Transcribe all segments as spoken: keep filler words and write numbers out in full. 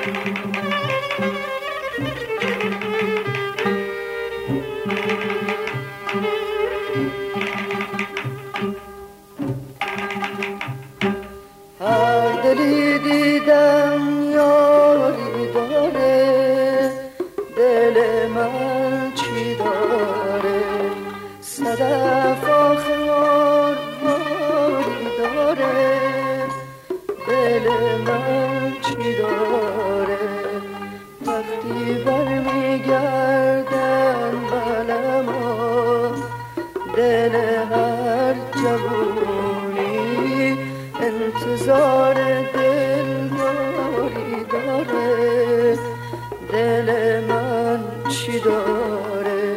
هر دلی دیدم یاری داره، دل من چی داره؟ صدف آخر باری داره، دل من چی داره؟ وقتی برمیگردن بلما، دل هر جوونی انتظار دلداری داره، دل من چی داره؟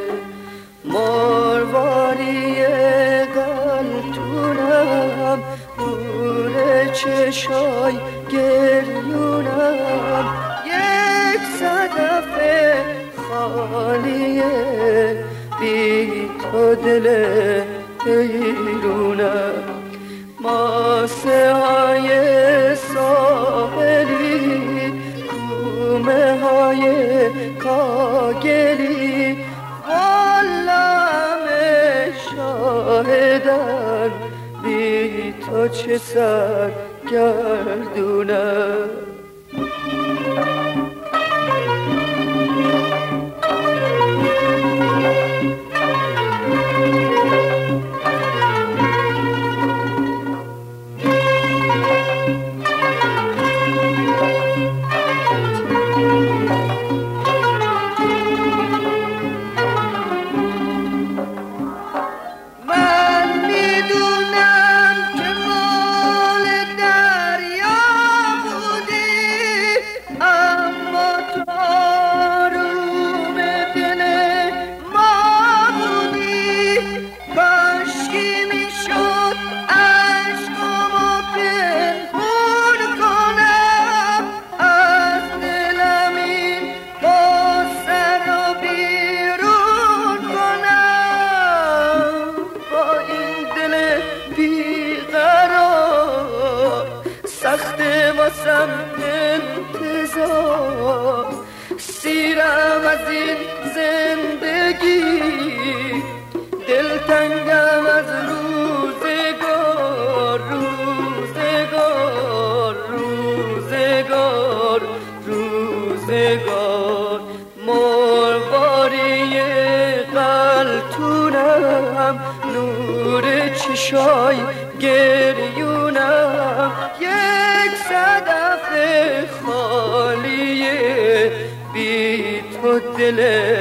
مرواری قلتونم، نور چشای گریونم، یک صدف خالیه بی تو دل حیرونم. ماسه های ساحلی، کومه های کاگلی، عالم شاهدن بی تو چه سر گردونم. سخته واسم انتظار، سیرم از این زندگی، دلتنگم از روزگار، روزگار روزگار روزگار. مرواری قلتونم، نور چشای گریونم، یک صدف خالیه بی تو دل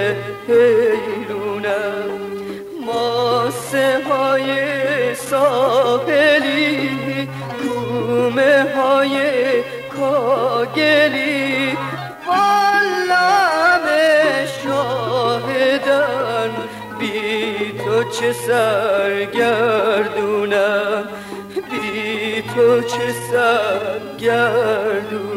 حیرونم. ماسه های ساحلی، کومه های کاگلی، عالم شاهدن بی تو چه سرگردونم، بی تو چه سرگردونم.